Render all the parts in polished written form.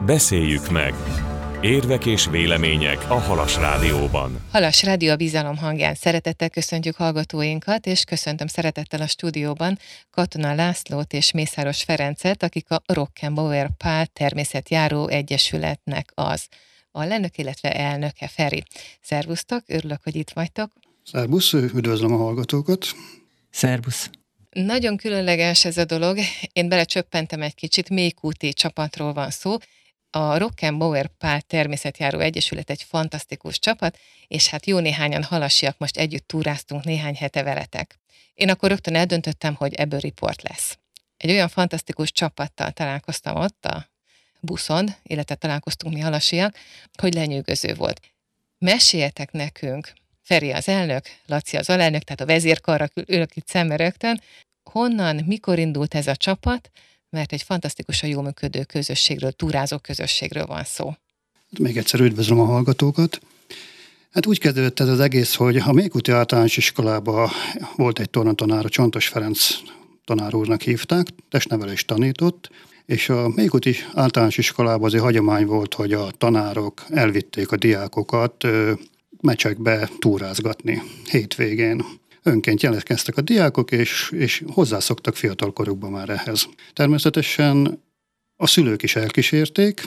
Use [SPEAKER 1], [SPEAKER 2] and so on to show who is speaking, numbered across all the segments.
[SPEAKER 1] Beszéljük meg! Érvek és vélemények a Halas Rádióban.
[SPEAKER 2] Halas Rádió a bizalom hangján. Szeretettel köszöntjük hallgatóinkat, és köszöntöm szeretettel a stúdióban Katona Lászlót és Mészáros Ferencet, akik a Rockenbauer Pál Természetjáró Egyesületnek az alelnök, illetve elnöke. Feri, szervusztok, örülök, hogy itt vagytok.
[SPEAKER 3] Szervusz, üdvözlöm a hallgatókat.
[SPEAKER 4] Szervusz.
[SPEAKER 2] Nagyon különleges ez a dolog. Én belecsöppentem egy kicsit, mélyúti csapatról van szó. A Rockenbauer Pál Természetjáró Egyesület egy fantasztikus csapat, és hát jó néhányan halasiak most együtt túráztunk néhány hete veletek. Én akkor rögtön eldöntöttem, hogy ebből riport lesz. Egy olyan fantasztikus csapattal találkoztam ott a buszon, illetve találkoztunk mi halasiak, hogy lenyűgöző volt. Meséljetek nekünk, Feri az elnök, Laci az alelnök, tehát a vezérkarra ülök itt szembe rögtön, honnan, mikor indult ez a csapat, mert egy fantasztikusan jól működő közösségről, túrázó közösségről van szó.
[SPEAKER 3] Még egyszer üdvözlöm a hallgatókat. Hát úgy kezdődött ez az egész, hogy a Mélyúti Általános Iskolában volt egy tornatanár, Csontos Ferenc tanár úrnak hívták, testnevelést tanított, és a Mélyúti Általános Iskolában azért hagyomány volt, hogy a tanárok elvitték a diákokat mecsekbe túrázgatni hétvégén. Önként jelentkeztek a diákok, és hozzászoktak fiatalkorukban már ehhez. Természetesen a szülők is elkísérték,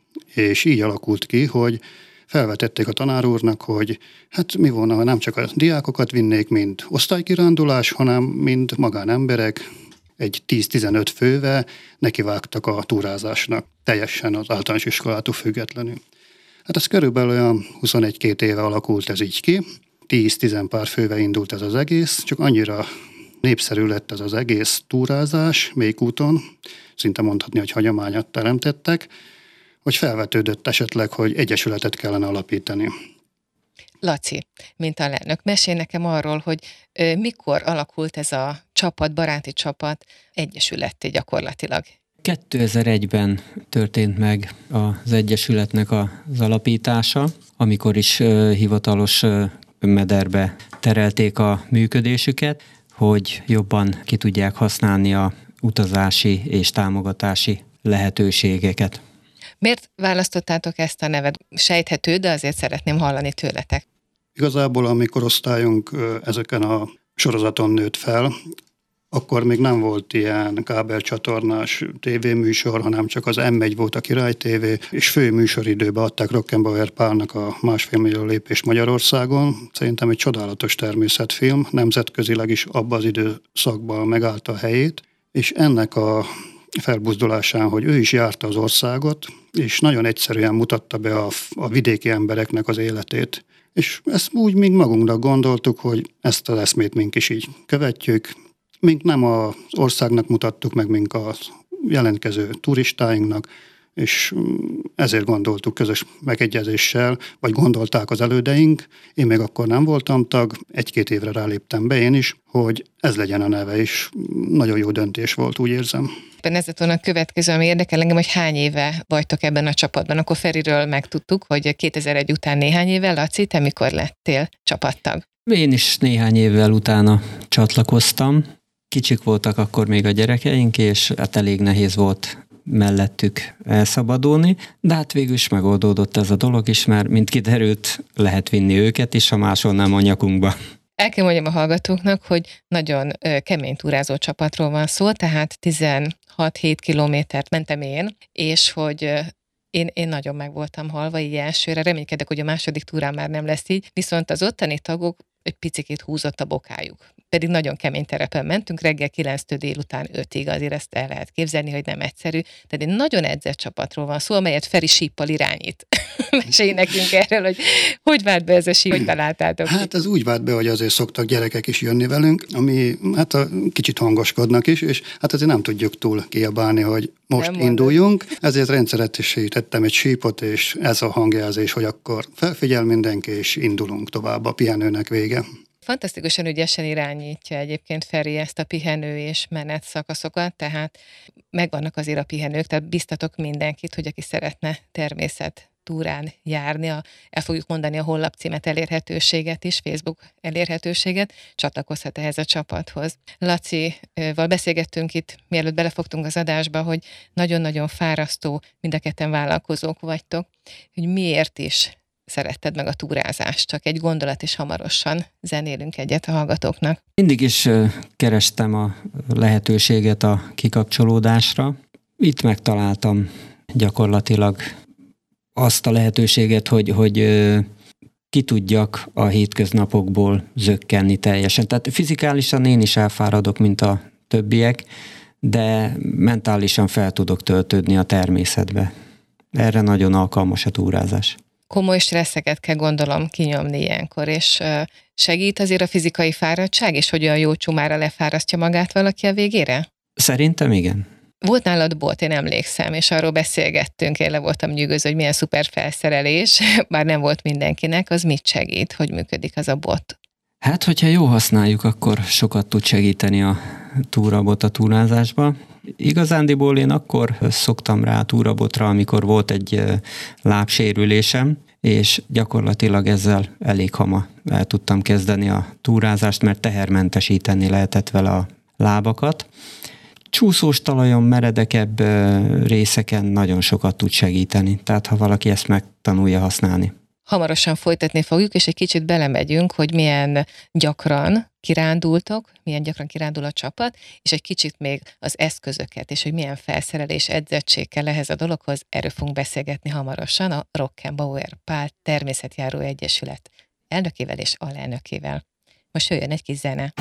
[SPEAKER 3] és így alakult ki, hogy felvetették a tanár úrnak, hogy hát mi volna, ha nem csak a diákokat vinnék, mint osztálykirándulás, hanem mint magánemberek, egy 10-15 fővel nekivágtak a túrázásnak, teljesen az általános iskolától függetlenül. Hát ez körülbelül olyan 21-2 éve alakult ez így ki, 10 pár fővel indult ez az egész, csak annyira népszerű lett ez az egész túrázás Mélyúton, szinte mondhatni, hogy hagyományat teremtettek, hogy felvetődött esetleg, hogy egyesületet kellene alapítani.
[SPEAKER 2] Laci, mint alelnök, mesélj nekem arról, hogy mikor alakult ez a csapat, baráti csapat egyesületté gyakorlatilag.
[SPEAKER 4] 2001-ben történt meg az egyesületnek az alapítása, amikor is hivatalos mederbe terelték a működésüket, hogy jobban ki tudják használni a utazási és támogatási lehetőségeket.
[SPEAKER 2] Miért választottátok ezt a nevet? Sejthető, de azért szeretném hallani tőletek.
[SPEAKER 3] Igazából a mi korosztályunk ezeken a sorozaton nőtt fel, akkor még nem volt ilyen kábelcsatornás tévéműsor, hanem csak az M1 volt a Király TV, és fő műsoridőben adták Rockenbauer Pálnak a 1,5 millió lépést Magyarországon. Szerintem egy csodálatos természetfilm, nemzetközileg is abban az időszakban megállta a helyét, és ennek a felbuzdulásán, hogy ő is járta az országot, és nagyon egyszerűen mutatta be a vidéki embereknek az életét. És ezt úgy még magunknak gondoltuk, hogy ezt az eszmét mink is így követjük. Mink nem az országnak mutattuk meg, mink a jelentkező turistáinknak, és ezért gondoltuk közös megegyezéssel, vagy gondolták az elődeink. Én még akkor nem voltam tag, 1-2 évre ráléptem be én is, hogy ez legyen a neve, és nagyon jó döntés volt, úgy érzem.
[SPEAKER 2] Ez lett volna a következő, ami érdekel engem, hogy hány éve vagytok ebben a csapatban. Akkor Feriről megtudtuk, hogy 2001 után néhány éve. Laci, te mikor lettél csapattag?
[SPEAKER 4] Én is néhány évvel utána csatlakoztam. Kicsik voltak akkor még a gyerekeink, és hát elég nehéz volt mellettük elszabadulni, de hát végül is megoldódott ez a dolog is, mert mint kiderült, lehet vinni őket is, ha máshol nem a nyakunkba.
[SPEAKER 2] El kell mondjam a hallgatóknak, hogy nagyon kemény túrázó csapatról van szó, tehát 16-7 kilométert mentem én, és hogy én nagyon meg voltam halva így elsőre, reménykedek, hogy a második túrán már nem lesz így, viszont az ottani tagok egy picikét húzott a bokájuk. Pedig nagyon kemény terepen mentünk, reggel 9-től délután 5-ig, azért ezt el lehet képzelni, hogy nem egyszerű. Tehát egy nagyon edzett csapatról van szó, amelyet Feri síppal irányít. Mesélj nekünk erről, hogy vált be ez a síp, hogy találtátok?
[SPEAKER 3] Hát ez úgy vált be, hogy azért szoktak gyerekek is jönni velünk, ami hát kicsit hangoskodnak is, és hát azért nem tudjuk túl kiabálni, hogy most induljunk. Ezért rendszeresítettem egy sípot, és ez a hangjelzés, hogy akkor felfigyel mindenki, és indulunk tovább, a pihenőnek vége.
[SPEAKER 2] Fantasztikusan ügyesen irányítja egyébként Feri ezt a pihenő és menet szakaszokat, tehát megvannak azért a pihenők, tehát biztatok mindenkit, hogy aki szeretne túrán járni, el fogjuk mondani a honlapcímet, elérhetőséget is, Facebook elérhetőséget, csatlakozhat ehhez a csapathoz. Lacival beszélgettünk itt, mielőtt belefogtunk az adásba, hogy nagyon-nagyon fárasztó, mind a ketten vállalkozók vagytok, hogy miért is szeretted meg a túrázást. Csak egy gondolat, és hamarosan zenélünk egyet a hallgatóknak.
[SPEAKER 4] Mindig is kerestem a lehetőséget a kikapcsolódásra. Itt megtaláltam gyakorlatilag azt a lehetőséget, hogy ki tudjak a hétköznapokból zökkenni teljesen. Tehát fizikálisan én is elfáradok, mint a többiek, de mentálisan fel tudok töltődni a természetbe. Erre nagyon alkalmas a túrázás.
[SPEAKER 2] Komoly stresszeket kell, gondolom, kinyomni ilyenkor, és segít azért a fizikai fáradtság, és hogy olyan jó csumára lefárasztja magát valaki a végére?
[SPEAKER 4] Szerintem igen.
[SPEAKER 2] Volt nálad bot, én emlékszem, és arról beszélgettünk, én le voltam nyűgöző, hogy milyen szuper felszerelés, bár nem volt mindenkinek, az mit segít, hogy működik az a bot?
[SPEAKER 4] Hát, hogyha jól használjuk, akkor sokat tud segíteni a túrabot a túrázásba. Igazándiból én akkor szoktam rá a túrabotra, amikor volt egy lábsérülésem, és gyakorlatilag ezzel elég hamar el tudtam kezdeni a túrázást, mert tehermentesíteni lehetett vele a lábakat. Csúszós talajon, meredekebb részeken nagyon sokat tud segíteni, tehát ha valaki ezt megtanulja használni.
[SPEAKER 2] Hamarosan folytatni fogjuk, és egy kicsit belemegyünk, hogy milyen gyakran kirándultok, milyen gyakran kirándul a csapat, és egy kicsit még az eszközöket, és hogy milyen felszerelés, edzettség kell ehhez a dologhoz, erről fogunk beszélgetni hamarosan a Rockenbauer Pál Természetjáró Egyesület elnökével és alelnökével. Most jöjjön egy kis zene.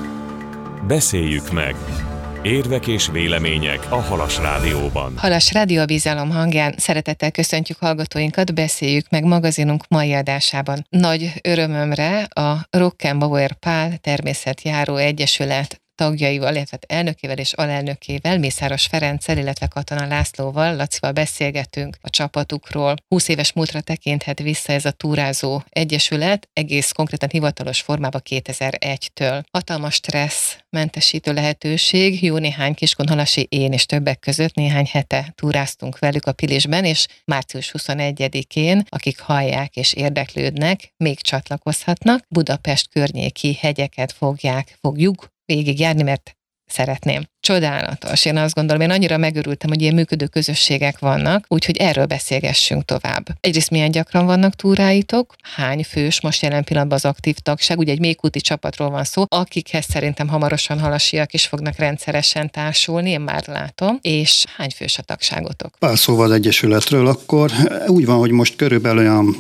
[SPEAKER 1] Beszéljük meg! Érvek és vélemények a Halas Rádióban.
[SPEAKER 2] Halas Rádió a bizalom hangján. Szeretettel köszöntjük hallgatóinkat, beszéljük meg magazinunk mai adásában. Nagy örömömre a Rockenbauer Pál Természetjáró Egyesület tagjaival, illetve elnökével és alelnökével, Mészáros Ferenccel, illetve Katona Lászlóval, Lacival beszélgetünk a csapatukról. 20 éves múltra tekinthet vissza ez a túrázó egyesület, egész konkrétan hivatalos formában 2001-től. Hatalmas stressz mentesítő lehetőség, jó néhány kiskunhalasi én és többek között néhány hete túráztunk velük a Pilisben, és március 21-én, akik hallják és érdeklődnek, még csatlakozhatnak. Budapest környéki hegyeket fogjuk végigjárni, mert szeretném. Csodálatos. Én azt gondolom, én annyira megörültem, hogy ilyen működő közösségek vannak, úgyhogy erről beszélgessünk tovább. Egyrészt milyen gyakran vannak túráitok, hány fős most jelen pillanatban az aktív tagság, ugye egy mélykúti csapatról van szó, akikhez szerintem hamarosan halasiak is fognak rendszeresen társulni, én már látom, és hány fős a tagságotok?
[SPEAKER 3] Pár szóval az egyesületről, akkor úgy van, hogy most körülbelül olyan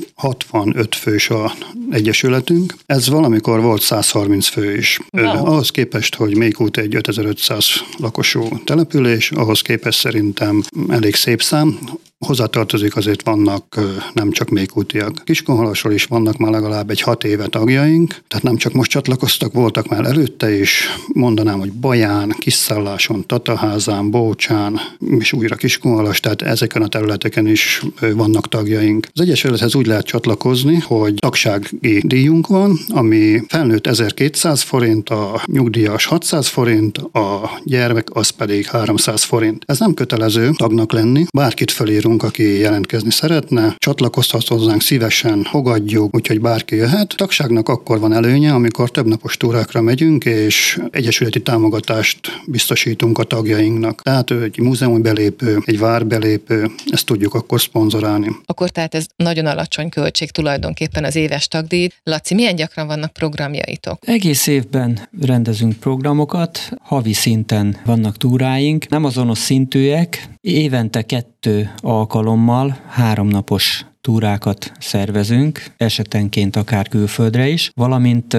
[SPEAKER 3] 65 fős az egyesületünk, ez valamikor volt 130 fő is. Wow. Ahhoz képest, hogy Mélykút egy 5500 lakosú település, ahhoz képest szerintem elég szép szám. Hozzátartozik, azért vannak nem csak mélykútiak. Kiskunhalasról is vannak már legalább egy 6 éve tagjaink, tehát nem csak most csatlakoztak, voltak már előtte is, mondanám, hogy Baján, Kisszálláson, Tataházán, Bócsán, és újra Kiskunhalas, tehát ezeken a területeken is vannak tagjaink. Az egyesülethez úgy lehet csatlakozni, hogy tagsági díjunk van, ami felnőtt 1200 forint, a nyugdíjas 600 forint, a gyermek az pedig 300 forint. Ez nem kötelező tagnak lenni, bárkit felírunk, aki jelentkezni szeretne, csatlakozhat hozzánk, szívesen fogadjuk, úgyhogy bárki jöhet. Tagságnak akkor van előnye, amikor többnapos túrákra megyünk, és egyesületi támogatást biztosítunk a tagjainknak. Tehát egy múzeumi belépő, egy várbelépő, ezt tudjuk akkor szponzorálni.
[SPEAKER 2] Akkor tehát ez nagyon alacsony költség tulajdonképpen az éves tagdíj. Laci, milyen gyakran vannak programjaitok?
[SPEAKER 4] Egész évben rendezünk programokat, havi szinten vannak túráink, nem azonos szintűek, évente 2 alkalommal 3 napos túrákat szervezünk, esetenként akár külföldre is, valamint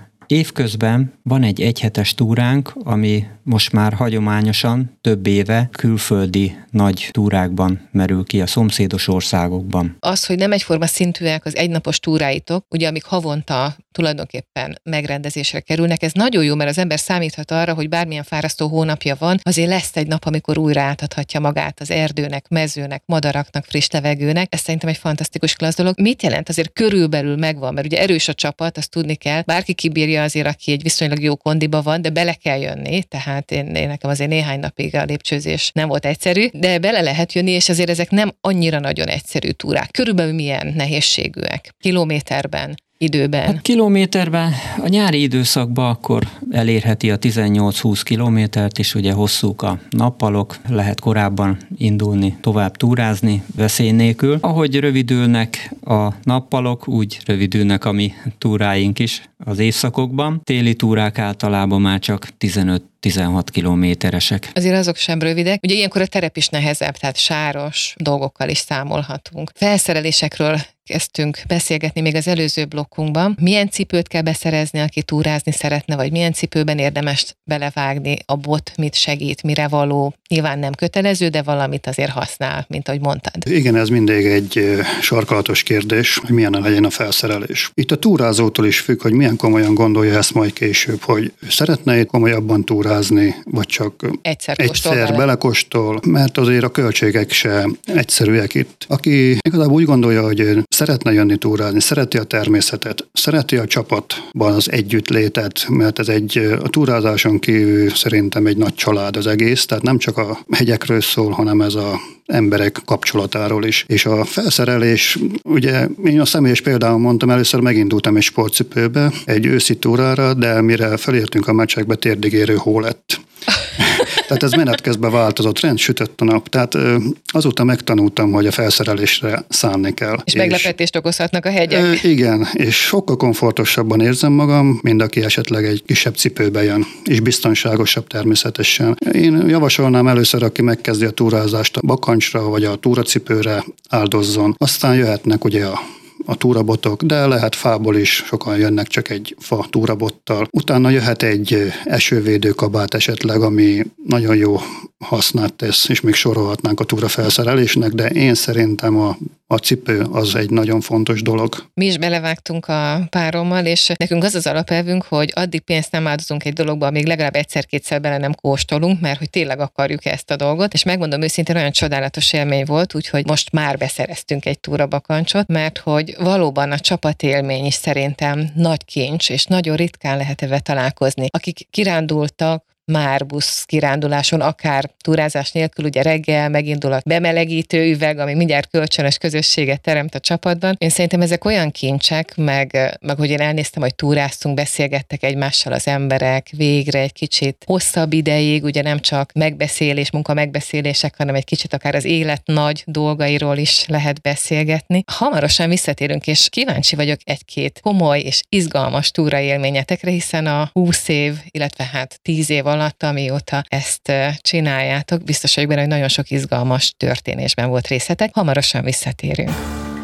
[SPEAKER 4] évközben van egy egyhetes túránk, ami most már hagyományosan több éve külföldi nagy túrákban merül ki a szomszédos országokban.
[SPEAKER 2] Az, hogy nem egyforma szintűek az egynapos túráitok, ugye amik havonta tulajdonképpen megrendezésre kerülnek, ez nagyon jó, mert az ember számíthat arra, hogy bármilyen fárasztó hónapja van, azért lesz egy nap, amikor újra átadhatja magát az erdőnek, mezőnek, madaraknak, friss levegőnek. Ez szerintem egy fantasztikus klassz dolog. Mit jelent? Azért körülbelül megvan, mert ugye erős a csapat, azt tudni kell, bárki kibírja ugye azért, aki egy viszonylag jó kondiba van, de bele kell jönni, tehát én nekem azért néhány napig a lépcsőzés nem volt egyszerű, de bele lehet jönni, és azért ezek nem annyira nagyon egyszerű túrák. Körülbelül milyen nehézségűek? Kilométerben? Időben?
[SPEAKER 4] Hát kilométerben a nyári időszakban akkor elérheti a 18-20 kilométert, és ugye hosszúk a nappalok, lehet korábban indulni, tovább túrázni veszély nélkül. Ahogy rövidülnek a nappalok, úgy rövidülnek a mi túráink is az évszakokban. Téli túrák általában már csak 15-16 kilométeresek.
[SPEAKER 2] Azért azok sem rövidek. Ugye ilyenkor a terep is nehezebb, tehát sáros dolgokkal is számolhatunk. Felszerelésekről kezdtünk beszélgetni még az előző blokkunkban. Milyen cipőt kell beszerezni, aki túrázni szeretne, vagy milyen cipőben érdemes belevágni, a bot mit segít, mire való. Nyilván nem kötelező, de valamit azért használ, mint ahogy mondtad.
[SPEAKER 3] Igen, ez mindig egy sarkalatos kérdés, hogy milyen legyen a felszerelés. Itt a túrázótól is függ, hogy milyen komolyan gondolja ezt majd később, hogy szeretne komolyabban túrázni, vagy csak egyszer belekóstol, mert azért a költségek se egyszerűek itt. Aki igazából úgy gondolja, hogy szeretne jönni túrázni, szereti a természetet, szereti a csapatban az együttlétet, mert ez a túrázáson kívül szerintem egy nagy család az egész, tehát nem csak a hegyekről szól, hanem ez a emberek kapcsolatáról is. És a felszerelés, ugye én a személyes például mondtam, először megindultam egy sportcipőbe, egy őszi túrára, de mire felértünk a meccsekbe, térdigérő hó lett. Tehát ez menet közben változott, sütött a nap. Tehát azóta megtanultam, hogy a felszerelésre szánni kell.
[SPEAKER 2] És meglepetést okozhatnak a hegyek.
[SPEAKER 3] Igen, és sokkal komfortosabban érzem magam, mint aki esetleg egy kisebb cipőbe jön, és biztonságosabb természetesen. Én javasolnám először, aki megkezdi a túrázást, a bakancsra vagy a túracipőre áldozzon. Aztán jöhetnek ugye a túrabotok, de lehet fából is, sokan jönnek csak egy fa túrabottal. Utána jöhet egy esővédő kabát esetleg, ami nagyon jó hasznát tesz, és még sorolhatnánk a túrafelszerelésnek, de én szerintem a cipő az egy nagyon fontos dolog.
[SPEAKER 2] Mi is belevágtunk a párommal, és nekünk az az alapelvünk, hogy addig pénzt nem áldozunk egy dologba, amíg legalább egyszer-kétszer bele nem kóstolunk, mert hogy tényleg akarjuk ezt a dolgot, és megmondom őszintén, olyan csodálatos élmény volt, úgyhogy most már beszereztünk egy túrabakancsot, mert hogy valóban a csapatélmény is szerintem nagy kincs, és nagyon ritkán lehet ebben találkozni. Akik kirándultak, már busz kiránduláson, akár túrázás nélkül, ugye reggel megindul a bemelegítő üveg, ami mindjárt kölcsönös közösséget teremt a csapatban. Én szerintem ezek olyan kincsek, meg hogy én elnéztem, hogy túráztunk, beszélgettek egymással az emberek, végre egy kicsit hosszabb ideig, ugye nem csak munka megbeszélések, hanem egy kicsit akár az élet nagy dolgairól is lehet beszélgetni. Hamarosan visszatérünk, és kíváncsi vagyok egy-két komoly és izgalmas túraélményetekre, hiszen a 20 év, illetve 10 év alatt, amióta ezt csináljátok, biztos vagyok benne, hogy nagyon sok izgalmas történésben volt részletek. Hamarosan visszatérünk.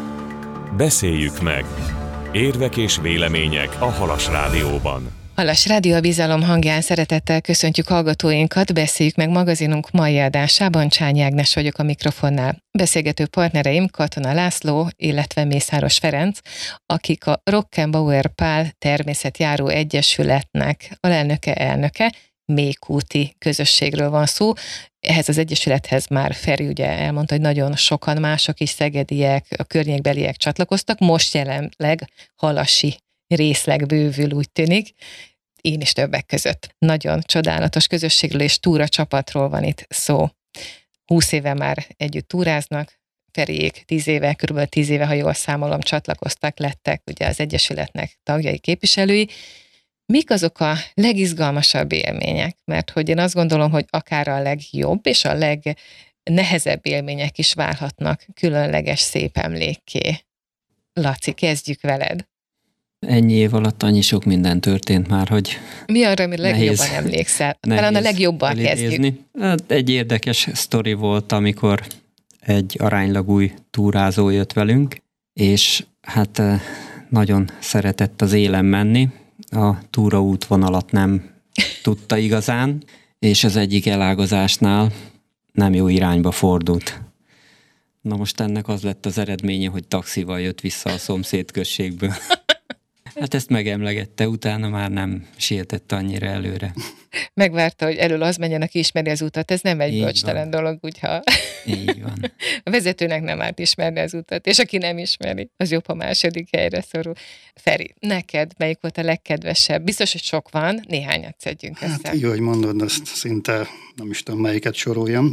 [SPEAKER 1] Beszéljük meg. Érvek és vélemények a Halas Rádióban.
[SPEAKER 2] Halas Rádió a bizalom hangján szeretettel köszöntjük hallgatóinkat, Beszéljük meg magazinunk mai adásában. Csányi Ágnes vagyok a mikrofonnál. Beszélgető partnereim Katona László, illetve Mészáros Ferenc, akik a Rockenbauer Pál Természetjáró Egyesületnek elnöke, mélykúti közösségről van szó. Ehhez az egyesülethez már Feri ugye elmondta, hogy nagyon sokan mások is, szegediek, a környékbeliek csatlakoztak, most jelenleg halasi részleg bővül, úgy tűnik, én is többek között. Nagyon csodálatos közösségről és túracsapatról van itt szó. 20 éve már együtt túráznak, Feriék 10 éve, kb. 10 éve, ha jól számolom, csatlakoztak, lettek ugye az egyesületnek tagjai, képviselői. Mik azok a legizgalmasabb élmények? Mert hogy én azt gondolom, hogy akár a legjobb és a legnehezebb élmények is válhatnak különleges szép emlékké. Laci, kezdjük veled.
[SPEAKER 4] Ennyi év alatt annyi sok minden történt már, hogy
[SPEAKER 2] mi arra, ami legjobban emlékszel? Talán a legjobban kezdjük.
[SPEAKER 4] Egy érdekes sztori volt, amikor egy aránylag új túrázó jött velünk, és hát nagyon szeretett az élen menni, a túraútvonalat nem tudta igazán, és az egyik elágazásnál nem jó irányba fordult. Na most ennek az lett az eredménye, hogy taxival jött vissza a szomszéd községből. Hát ezt megemlegette, utána már nem sietett annyira előre.
[SPEAKER 2] Megvárta, hogy elől az menjen, aki ismeri az utat. Ez nem egy bölcstelen dolog, úgyha
[SPEAKER 4] így van.
[SPEAKER 2] A vezetőnek nem árt ismerni az utat, és aki nem ismeri, az jobb, ha második helyre szorul. Feri, neked melyik volt a legkedvesebb? Biztos, hogy sok van, néhányat szedjünk össze.
[SPEAKER 3] Hát így, hogy mondod, azt szinte nem is tudom, melyiket soroljam.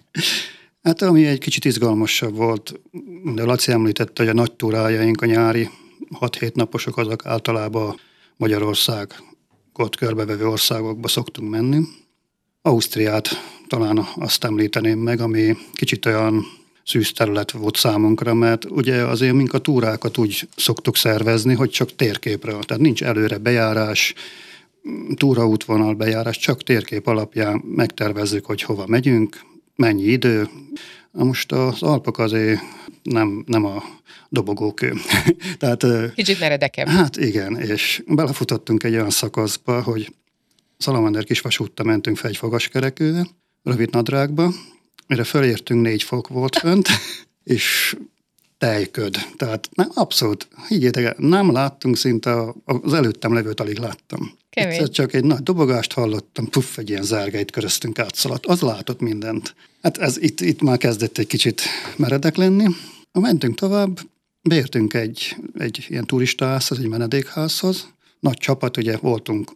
[SPEAKER 3] Hát ami egy kicsit izgalmasabb volt, de Laci említette, hogy a nagy túrájaink, a nyári 6-7 naposok, azok általában Magyarországot körbevevő országokba szoktunk menni. Ausztriát talán azt említeném meg, ami kicsit olyan szűz terület volt számunkra, mert ugye azért mink a túrákat úgy szoktuk szervezni, hogy csak térképre, tehát nincs előre bejárás, túraútvonal bejárás, csak térkép alapján megtervezzük, hogy hova megyünk, mennyi idő. Most az Alpok azért nem a dobogókő. Tehát,
[SPEAKER 2] kicsit meredekebb.
[SPEAKER 3] Hát igen, és belefutottunk egy olyan szakaszba, hogy Salamander kisvasúttal mentünk fel egy fogaskerekűre, rövid nadrágba, mire fölértünk 4 fok volt fönt, és tejköd. Tehát abszolút, higgyétek el, nem láttunk szinte, az előttem levőt alig láttam. Egyszer csak egy nagy dobogást hallottam, puff, egy ilyen zárgáit köröztünk átszaladt. Az látott mindent. Hát ez itt már kezdett egy kicsit meredek lenni. Mentünk tovább, beértünk egy ilyen turistaházhoz, egy menedékházhoz. Nagy csapat, ugye voltunk,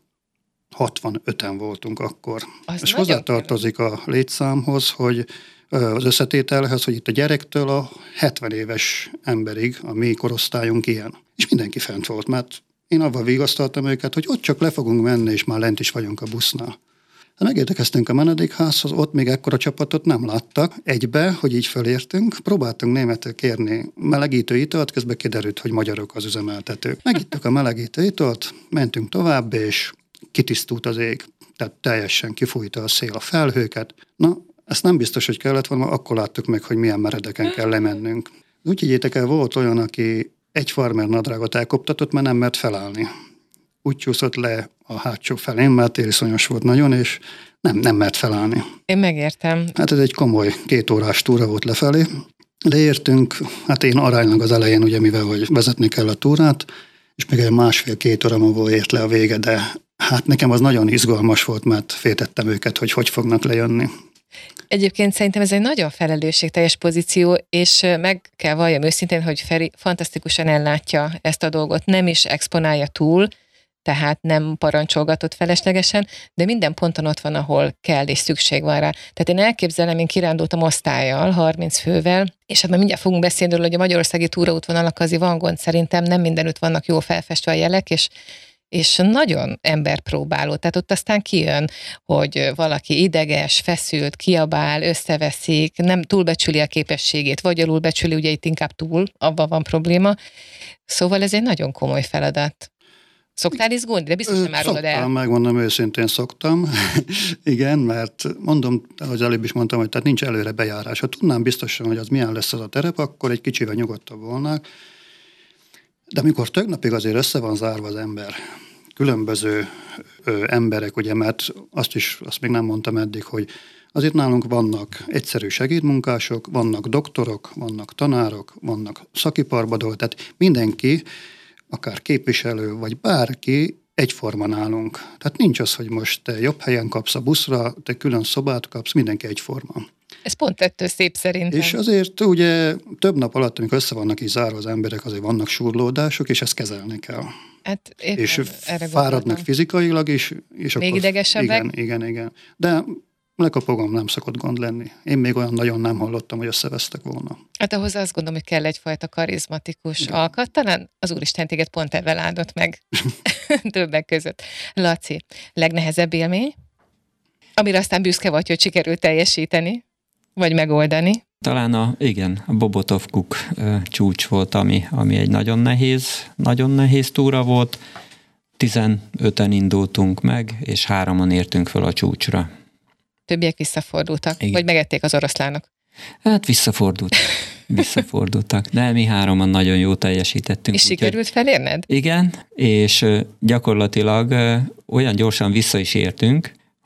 [SPEAKER 3] 65-en voltunk akkor.
[SPEAKER 2] Az
[SPEAKER 3] és hozzátartozik a létszámhoz, hogy az összetételhez, hogy itt a gyerektől a 70 éves emberig a mi korosztályunk ilyen. És mindenki fent volt, mert én avval vigasztaltam őket, hogy ott csak le fogunk menni, és már lent is vagyunk a busznál. Megérkeztünk a menedékházhoz, ott még ekkora csapatot nem láttak. Egybe, hogy így fölértünk, próbáltunk németül kérni melegítő italt, közben kiderült, hogy magyarok az üzemeltetők. Megittuk a melegítő italt, mentünk tovább, és kitisztult az ég. Tehát teljesen kifújta a szél a felhőket. Na, ezt nem biztos, hogy kellett volna, akkor láttuk meg, hogy milyen meredeken kell lemennünk. Úgy higgyétek el, volt olyan, aki egy farmer nadrágot elkoptatott, mert nem mert felállni. Úgy csúszott le a hátsó felén, mert tériszonyos volt nagyon, és nem mert felállni.
[SPEAKER 2] Én megértem.
[SPEAKER 3] Hát ez egy komoly 2 órás túra volt lefelé. Leértünk, hát én aránylag az elején, ugye mivel hogy vezetni kell a túrát, és még egy 1,5-2 óra múlva ért le a vége, de hát nekem az nagyon izgalmas volt, mert féltettem őket, hogy fognak lejönni.
[SPEAKER 2] Egyébként szerintem ez egy nagyon felelősségteljes pozíció, és meg kell valljam őszintén, hogy Feri fantasztikusan ellátja ezt a dolgot, nem is exponálja túl, tehát nem parancsolgatott feleslegesen, de minden ponton ott van, ahol kell és szükség van rá. Tehát én elképzelem, én kirándultam osztállyal, 30 fővel, és hát már mindjárt fogunk beszélni róla, hogy a magyarországi túraútvonalak azért van gond, szerintem nem mindenütt vannak jól felfestve a jelek, és nagyon emberpróbáló. Tehát ott aztán kijön, hogy valaki ideges, feszült, kiabál, összeveszik, nem túlbecsüli a képességét, vagy alulbecsüli, ugye itt inkább túl, abban van probléma. Szóval ez egy nagyon komoly feladat. Szoktál izgulni? De biztos nem árulod el.
[SPEAKER 3] Szoktam, megmondom őszintén szoktam. Igen, mert mondom, ahogy előbb is mondtam, hogy tehát nincs előre bejárás. Ha tudnám biztosan, hogy az milyen lesz az a terep, akkor egy kicsivel nyugodtabb volnák. De amikor több napig azért össze van zárva az ember, különböző emberek, ugye, mert azt még nem mondtam eddig, hogy azért nálunk vannak egyszerű segédmunkások, vannak doktorok, vannak tanárok, vannak szakiparba dolgozók, tehát mindenki, akár képviselő, vagy bárki egyforma nálunk. Tehát nincs az, hogy most te jobb helyen kapsz a buszra, te külön szobát kapsz, mindenki egyforma.
[SPEAKER 2] Ez pont ettől szép szerintem.
[SPEAKER 3] És azért ugye több nap alatt, amikor össze vannak így zárva az emberek, azért vannak surlódások, és ezt kezelni kell.
[SPEAKER 2] Hát
[SPEAKER 3] és fáradnak fizikailag is. És
[SPEAKER 2] még
[SPEAKER 3] akkor,
[SPEAKER 2] idegesebbek?
[SPEAKER 3] Igen. De lekapogom, nem szokott gond lenni. Én még olyan nagyon nem hallottam, hogy összevesztek volna.
[SPEAKER 2] Hát ahhoz azt gondolom, hogy kell egyfajta karizmatikus alkat. Talán az Úristen téged pont ebben áldott meg többek között. Laci, legnehezebb élmény, amire aztán büszke vagy, hogy sikerült teljesíteni, vagy megoldani?
[SPEAKER 4] Talán a Bobotov-Cook csúcs volt, ami egy nagyon nehéz túra volt. 15-en indultunk meg, és 3-an értünk föl a csúcsra.
[SPEAKER 2] Többiek visszafordultak, igen. Vagy megették az oroszlánok?
[SPEAKER 4] Hát visszafordultak, de mi 3-an nagyon jó teljesítettünk.
[SPEAKER 2] És sikerült felérned?
[SPEAKER 4] Igen, és gyakorlatilag olyan gyorsan vissza is értünk,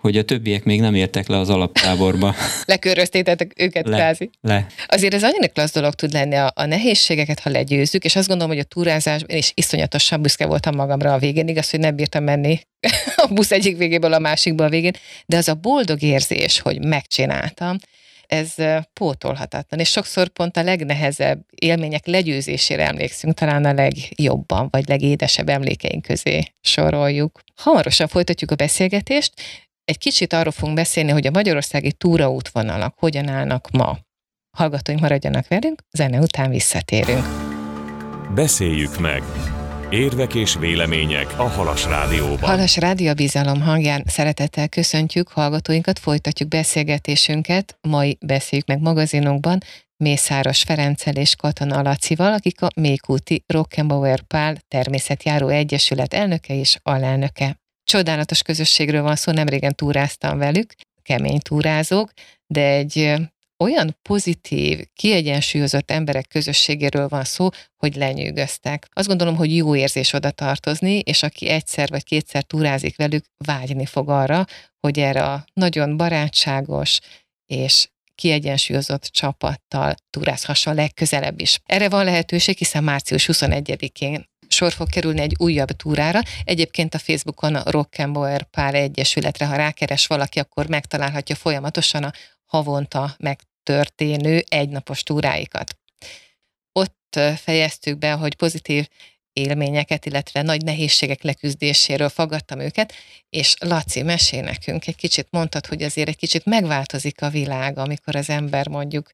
[SPEAKER 4] hogy a többiek még nem értek le az alaptáborba.
[SPEAKER 2] Leköröztétek őket kvázi.
[SPEAKER 4] Le.
[SPEAKER 2] Azért ez annyira klassz dolog tud lenni a nehézségeket, ha legyőzzük, és azt gondolom, hogy a túrázásban is iszonyatosan büszke voltam magamra a végén, igaz, hogy nem bírtam menni a busz egyik végéből a másikba a végén, de az a boldog érzés, hogy megcsináltam, ez pótolhatatlan, és sokszor pont a legnehezebb élmények legyőzésére emlékszünk, talán a legjobban, vagy legédesebb emlékeink közé soroljuk. Hamarosan folytatjuk a beszélgetést, egy kicsit arról fogunk beszélni, hogy a magyarországi túraútvonalak hogyan állnak ma. Hallgatóink maradjanak velünk, zene után visszatérünk.
[SPEAKER 1] Beszéljük meg! Érvek és vélemények a Halas Rádióban.
[SPEAKER 2] Halas Rádió a bizalom hangján szeretettel köszöntjük hallgatóinkat, folytatjuk beszélgetésünket. Mai Beszéljük meg magazinunkban Mészáros Ferenccel és Katona Lacival, akik a Mékúti Rockenbauer Pál Természetjáró Egyesület elnöke és alelnöke. Csodálatos közösségről van szó, nemrégen túráztam velük, kemény túrázók, de egy olyan pozitív, kiegyensúlyozott emberek közösségéről van szó, hogy lenyűgöztek. Azt gondolom, hogy jó érzés oda tartozni, és aki egyszer vagy kétszer túrázik velük, vágyni fog arra, hogy erre a nagyon barátságos és kiegyensúlyozott csapattal túrázhasson legközelebb is. Erre van lehetőség, hiszen március 21-én sor fog kerülni egy újabb túrára. Egyébként a Facebookon a Rockenbauer Pál Egyesületre, ha rákeres valaki, akkor megtalálhatja folyamatosan a havonta megtörténő egynapos túráikat. Ott fejeztük be, hogy pozitív élményeket, illetve nagy nehézségek leküzdéséről faggattam őket, és Laci, mesél nekünk egy kicsit, mondtad, hogy azért egy kicsit megváltozik a világ, amikor az ember mondjuk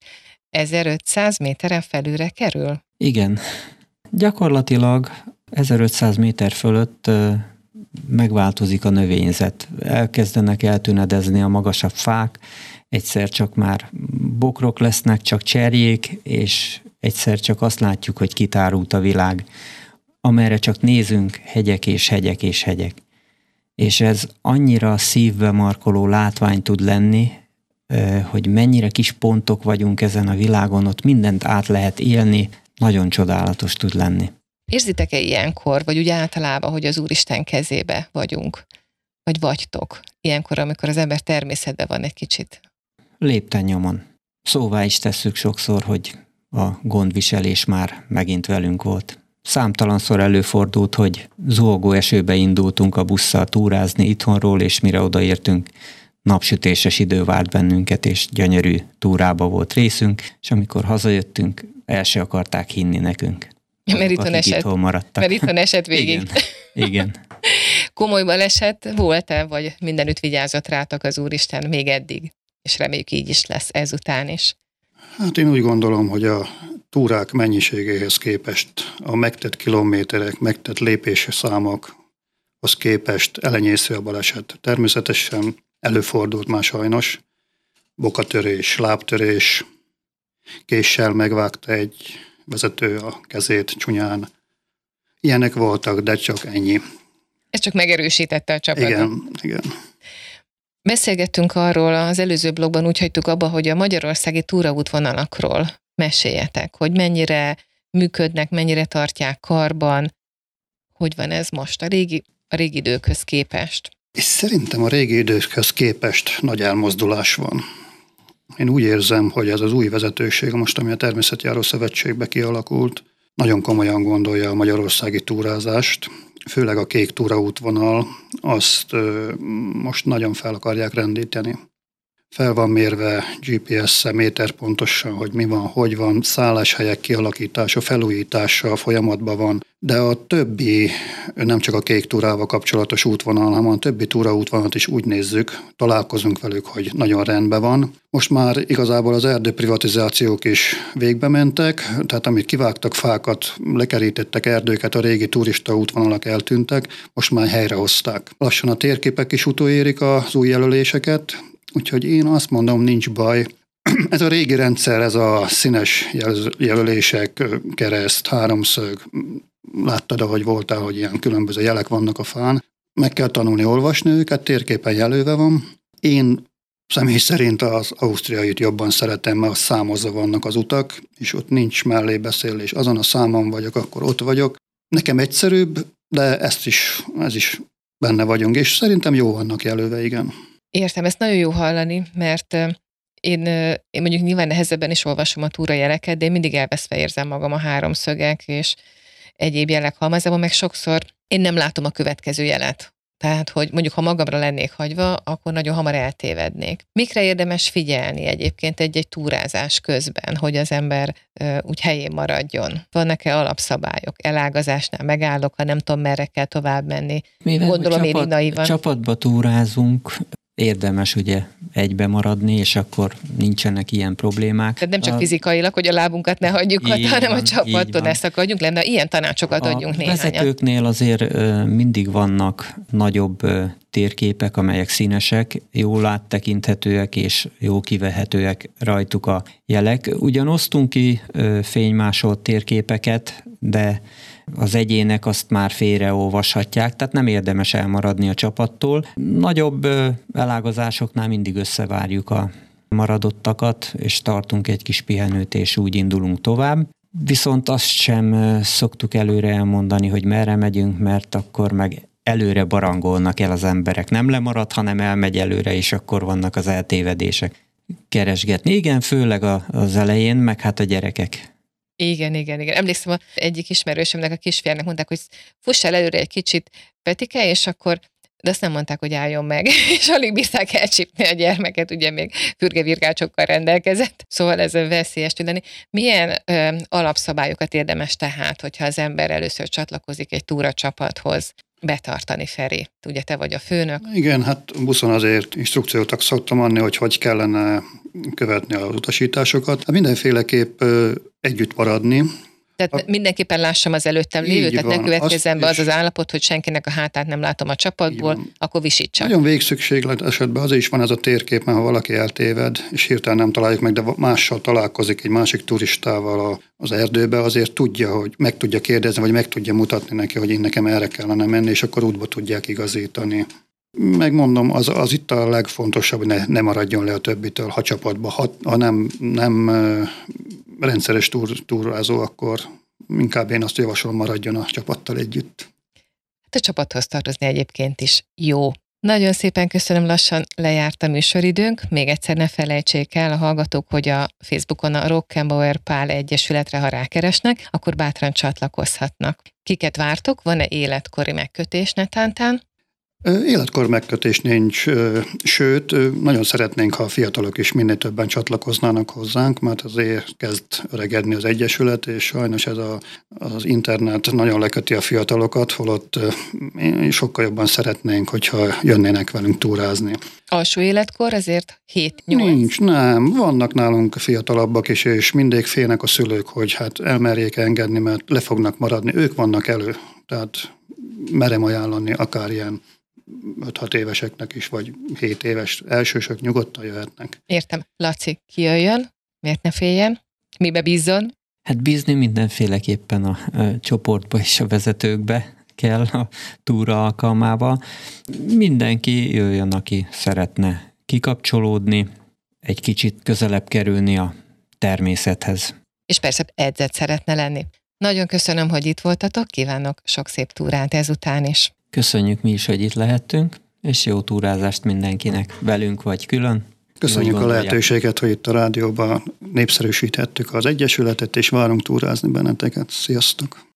[SPEAKER 2] 1500 méteren felülre kerül?
[SPEAKER 4] Igen. Gyakorlatilag 1500 méter fölött megváltozik a növényzet. Elkezdenek eltűnedezni a magasabb fák, egyszer csak már bokrok lesznek, csak cserjék, és egyszer csak azt látjuk, hogy kitárult a világ. Amerre csak nézünk, hegyek és hegyek és hegyek. És ez annyira szívbe markoló látvány tud lenni, hogy mennyire kis pontok vagyunk ezen a világon, ott mindent át lehet élni, nagyon csodálatos tud lenni.
[SPEAKER 2] Érzitek-e ilyenkor, vagy úgy általában, hogy az Úristen kezébe vagyunk? Vagy vagytok ilyenkor, amikor az ember természetben van egy kicsit?
[SPEAKER 4] Lépten nyomon. Szóvá is tesszük sokszor, hogy a gondviselés már megint velünk volt. Számtalanszor előfordult, hogy zúgó esőbe indultunk a busszal túrázni itthonról, és mire odaértünk, napsütéses idő várt bennünket, és gyönyörű túrába volt részünk, és amikor hazajöttünk, el se akarták hinni nekünk.
[SPEAKER 2] Mert itthon esett végig.
[SPEAKER 4] Igen.
[SPEAKER 2] Komoly baleset volt-e, vagy mindenütt vigyázott rátok az Úristen még eddig? És reméljük így is lesz ezután is.
[SPEAKER 3] Hát én úgy gondolom, hogy a túrák mennyiségéhez képest, a megtett kilométerek, megtett lépési számokhoz képest elenyésző a baleset. Természetesen előfordult már sajnos, bokatörés, lábtörés, késsel megvágta egy vezető a kezét csúnyán. Ilyenek voltak, de csak ennyi.
[SPEAKER 2] Ez csak megerősítette a csapatot.
[SPEAKER 3] Igen.
[SPEAKER 2] Beszélgettünk arról az előző blogban, úgy hagytuk abba, hogy a magyarországi túraútvonalakról meséljetek, hogy mennyire működnek, mennyire tartják karban, hogy van ez most a régi időkhöz képest.
[SPEAKER 3] És szerintem a régi időkhöz képest nagy elmozdulás van. Én úgy érzem, hogy ez az új vezetőség, most ami a Természetjáró Szövetségbe kialakult, nagyon komolyan gondolja a magyarországi túrázást, főleg a kék túraútvonal, azt most nagyon fel akarják rendíteni. Fel van mérve GPS-szel méterpontosan, hogy mi van, hogy van, szálláshelyek kialakítása, felújítása folyamatban van, de a többi, nem csak a kék túrával kapcsolatos útvonal, hanem a többi túraútvonalat is úgy nézzük, találkozunk velük, hogy nagyon rendben van. Most már igazából az erdőprivatizációk is végbe mentek, tehát amit kivágtak fákat, lekerítettek erdőket, a régi turista útvonalak eltűntek, most már helyrehozták. Lassan a térképek is utóérik az új jelöléseket, úgyhogy én azt mondom, nincs baj. Ez a régi rendszer, ez a színes jelölések, kereszt, háromszög, láttad, ahogy voltál, hogy ilyen különböző jelek vannak a fán. Meg kell tanulni olvasni őket, térképen jelölve van. Én személy szerint az ausztriait jobban szeretem, mert számozva vannak az utak, és ott nincs mellébeszélés. Azon a számon vagyok, akkor ott vagyok. Nekem egyszerűbb, de ez is benne vagyunk, és szerintem jó vannak jelölve, igen.
[SPEAKER 2] Értem, ezt nagyon jó hallani, mert én mondjuk nyilván nehezebben is olvasom a túrajeleket, de én mindig elveszve érzem magam a háromszögek és egyéb jelek halmazában, meg sokszor én nem látom a következő jelet. Tehát, hogy mondjuk, ha magamra lennék hagyva, akkor nagyon hamar eltévednék. Mikre érdemes figyelni egyébként egy túrázás közben, hogy az ember úgy helyén maradjon? Vannak-e alapszabályok? Elágazásnál megállok, ha nem tudom, merre kell tovább menni.
[SPEAKER 4] Mivel
[SPEAKER 2] gondolom, én így naivan.
[SPEAKER 4] Csapatba túrázunk, érdemes ugye egybe maradni, és akkor nincsenek ilyen problémák.
[SPEAKER 2] Tehát nem csak fizikailag, hogy a lábunkat ne hagyjuk ott, hanem a csapattól ne szakadjunk le, de ilyen tanácsokat adjunk néhányat.
[SPEAKER 4] A vezetőknél azért mindig vannak nagyobb térképek, amelyek színesek, jól áttekinthetőek és jó kivehetőek rajtuk a jelek. Ugyan osztunk ki fénymásolt térképeket, de az egyének azt már félreolvashatják, tehát nem érdemes elmaradni a csapattól. Nagyobb elágazásoknál mindig összevárjuk a maradottakat, és tartunk egy kis pihenőt, és úgy indulunk tovább. Viszont azt sem szoktuk előre elmondani, hogy merre megyünk, mert akkor meg előre barangolnak el az emberek. Nem lemarad, hanem elmegy előre, és akkor vannak az eltévedések. Keresgetni. Igen, főleg az elején, meg hát a gyerekek.
[SPEAKER 2] Igen. Emlékszem, egyik ismerősömnek, a kisfiának mondták, hogy fuss el előre egy kicsit, Petike, és akkor, de azt nem mondták, hogy álljon meg, és alig bírták elcsípni a gyermeket, ugye még fürgevirgácsokkal rendelkezett. Szóval ez veszélyes tud lenni. Milyen alapszabályokat érdemes tehát, hogyha az ember először csatlakozik egy túracsapathoz, betartani, Feri? Ugye te vagy a főnök.
[SPEAKER 3] Igen, hát buszon azért instrukciót szoktam adni, hogy kellene követni az utasításokat. Hát mindenféleképp együtt maradni.
[SPEAKER 2] Tehát mindenképpen lássam az előttem lévőt, tehát ne következzen be az állapot, hogy senkinek a hátát nem látom a csapatból, akkor visítsak.
[SPEAKER 3] Nagyon végszükséglet esetben azért is van ez a térkép, mert ha valaki eltéved, és hirtelen nem találjuk meg, de mással találkozik, egy másik turistával az erdőbe, azért tudja, hogy meg tudja kérdezni, vagy meg tudja mutatni neki, hogy én nekem erre kellene menni, és akkor útba tudják igazítani. Megmondom, az itt a legfontosabb, hogy ne maradjon le a többitől, ha csapatba. Ha nem rendszeres túrázó, akkor inkább én azt javasolom, maradjon a csapattal együtt.
[SPEAKER 2] Hát a csapathoz tartozni egyébként is jó. Nagyon szépen köszönöm, lassan lejárt a műsoridőnk. Még egyszer ne felejtsék el a hallgatók, hogy a Facebookon a Rockenbauer Pál Egyesületre, ha rákeresnek, akkor bátran csatlakozhatnak. Kiket vártok? Van-e életkori megkötés netántán?
[SPEAKER 3] Életkor megkötés nincs, sőt, nagyon szeretnénk, ha a fiatalok is minél többen csatlakoznának hozzánk, mert azért kezd öregedni az Egyesület, és sajnos ez az internet nagyon leköti a fiatalokat, holott sokkal jobban szeretnénk, hogyha jönnének velünk túrázni.
[SPEAKER 2] Alsó életkor azért 7-8?
[SPEAKER 3] Nincs, nem. Vannak nálunk fiatalabbak is, és mindig félnek a szülők, hogy hát elmerjék engedni, mert le fognak maradni. Ők vannak elő, tehát merem ajánlani akár ilyen 5-6 éveseknek is, vagy 7 éves elsősök nyugodtan jöhetnek.
[SPEAKER 2] Értem. Laci, ki jöjjön? Miért ne féljen? Mibe bízzon?
[SPEAKER 4] Hát bízni mindenféleképpen a csoportba és a vezetőkbe kell a túra alkalmával. Mindenki jöjjön, aki szeretne kikapcsolódni, egy kicsit közelebb kerülni a természethez.
[SPEAKER 2] És persze edzett szeretne lenni. Nagyon köszönöm, hogy itt voltatok, kívánok sok szép túrát ezután is.
[SPEAKER 4] Köszönjük mi is, hogy itt lehettünk, és jó túrázást mindenkinek, velünk vagy külön.
[SPEAKER 3] Köszönjük a lehetőséget, hogy itt a rádióban népszerűsíthettük az Egyesületet, és várunk túrázni benneteket. Sziasztok!